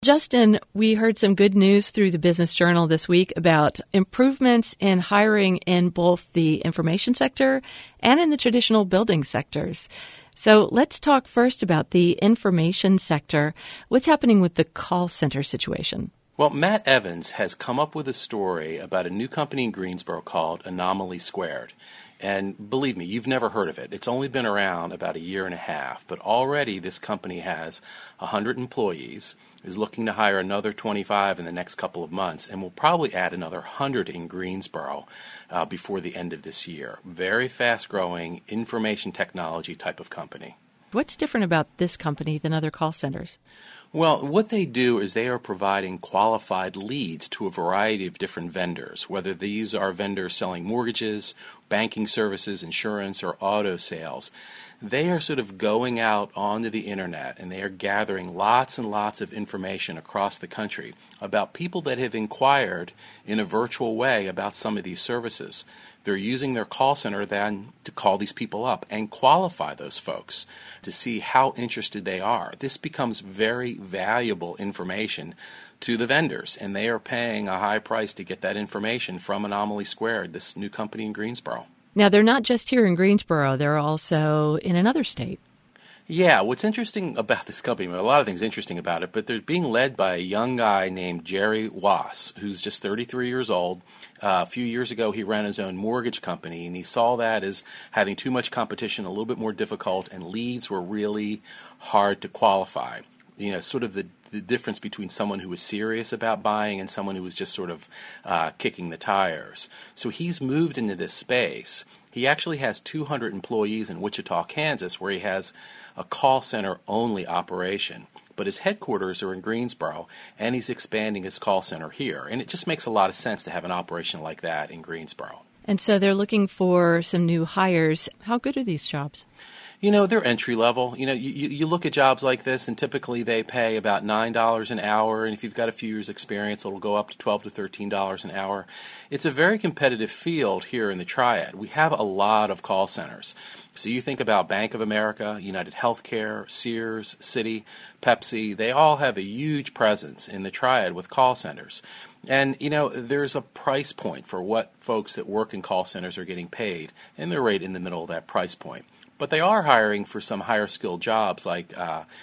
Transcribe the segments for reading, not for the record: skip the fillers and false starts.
Justin, we heard some good news through the Business Journal this week about improvements in hiring in both the information sector and in the traditional building sectors. So let's talk first about the information sector. What's happening with the call center situation? Well, Matt Evans has come up with a story about a new company in Greensboro called Anomaly Squared. And believe me, you've never heard of it. It's only been around about a year and a half, but already this company has 100 employees, is looking to hire another 25 in the next couple of months, and will probably add another 100 in Greensboro before the end of this year. Very fast-growing information technology type of company. What's different about this company than other call centers? Well, what they do is they are providing qualified leads to a variety of different vendors, whether these are vendors selling mortgages, banking services, insurance, or auto sales. They are sort of going out onto the internet and they are gathering lots and lots of information across the country about people that have inquired in a virtual way about some of these services. They're using their call center then to call these people up and qualify those folks to see how interested they are. This becomes very valuable information to the vendors, and they are paying a high price to get that information from Anomaly Squared, this new company in Greensboro. Now, they're not just here in Greensboro. They're also in another state. Yeah, what's interesting about this company, a lot of things interesting about it, but they're being led by a young guy named Jerry Wass, who's just 33 years old. A few years ago, he ran his own mortgage company, and he saw that as having too much competition, a little bit more difficult, and leads were really hard to qualify. You know, sort of the difference between someone who was serious about buying and someone who was just sort of kicking the tires. So he's moved into this space. He actually has 200 employees in Wichita, Kansas, where he has a call center only operation. But his headquarters are in Greensboro, and he's expanding his call center here. And it just makes a lot of sense to have an operation like that in Greensboro. And so they're looking for some new hires. How good are these jobs? You know, they're entry level. You know, you look at jobs like this, and typically they pay about $9 an hour. And if you've got a few years' experience, it'll go up to $12 to $13 an hour. It's a very competitive field here in the Triad. We have a lot of call centers. So you think about Bank of America, United Healthcare, Sears, Citi, Pepsi. They all have a huge presence in the Triad with call centers. And, you know, there's a price point for what folks that work in call centers are getting paid, and they're right in the middle of that price point. But they are hiring for some higher skilled jobs like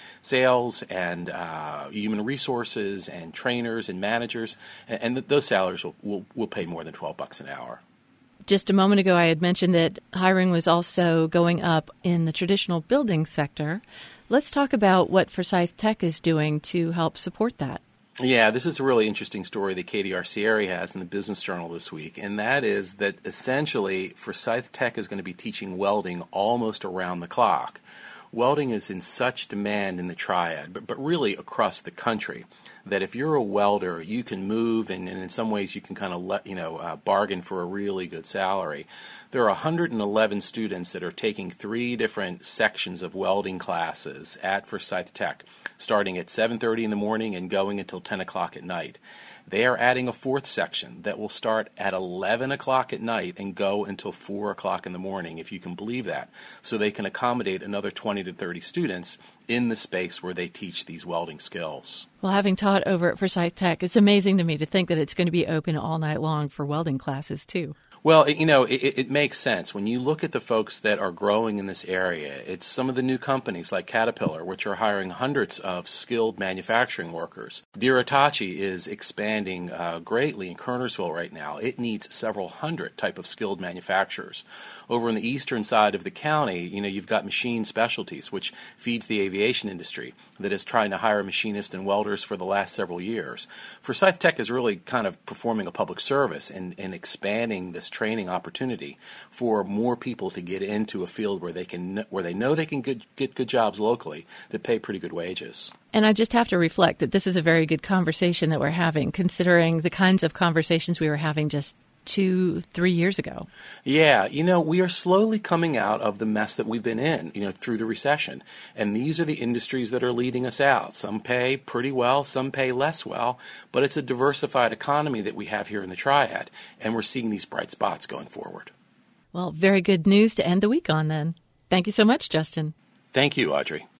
sales and human resources and trainers and managers, and those salaries will pay more than $12 an hour. Just a moment ago, I had mentioned that hiring was also going up in the traditional building sector. Let's talk about what Forsyth Tech is doing to help support that. Yeah, this is a really interesting story that Katie Arcieri has in the Business Journal this week, and that is that essentially Forsyth Tech is going to be teaching welding almost around the clock. Welding is in such demand in the Triad, but really across the country, that if you're a welder, you can move, and in some ways you can kind of bargain for a really good salary. There are 111 students that are taking 3 different sections of welding classes at Forsyth Tech, starting at 7:30 in the morning and going until 10 o'clock at night. They are adding a 4th section that will start at 11 o'clock at night and go until 4 o'clock in the morning, if you can believe that, so they can accommodate another 20 to 30 students in the space where they teach these welding skills. Well, having taught over at Forsyth Tech, it's amazing to me to think that it's going to be open all night long for welding classes, too. Well, it makes sense. When you look at the folks that are growing in this area, it's some of the new companies like Caterpillar, which are hiring hundreds of skilled manufacturing workers. Deere Hitachi is expanding greatly in Kernersville right now. It needs several hundred type of skilled manufacturers. Over on the eastern side of the county, you've got Machine Specialties, which feeds the aviation industry, that is trying to hire machinists and welders for the last several years. Forsyth Tech is really kind of performing a public service and expanding this training opportunity for more people to get into a field where they know they can get good jobs locally that pay pretty good wages. And I just have to reflect that this is a very good conversation that we're having, considering the kinds of conversations we were having just 2-3 years ago. Yeah, we are slowly coming out of the mess that we've been in, through the recession. And these are the industries that are leading us out. Some pay pretty well, some pay less well, but it's a diversified economy that we have here in the Triad, and we're seeing these bright spots going forward. Well, very good news to end the week on then. Thank you so much, Justin. Thank you, Audrey.